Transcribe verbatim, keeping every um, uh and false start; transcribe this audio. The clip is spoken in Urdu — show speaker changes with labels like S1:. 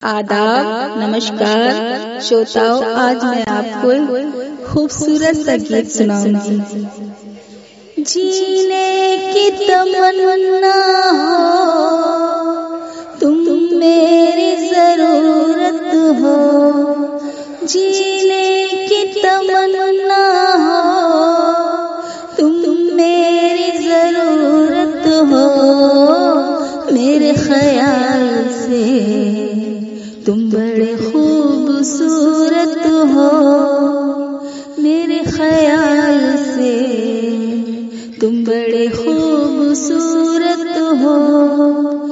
S1: آداب، نمشکار شروتاؤ، آج میں آپ کو خوبصورت سا گیت سناؤں گی۔ جینے کی تمنا ہو تم میری ضرورت ہو، جینے کی تمنا ہو تم میری ضرورت ہو، میرے خیال سے تم بڑے خوبصورت ہو، میرے خیال سے تم بڑے خوبصورت ہو۔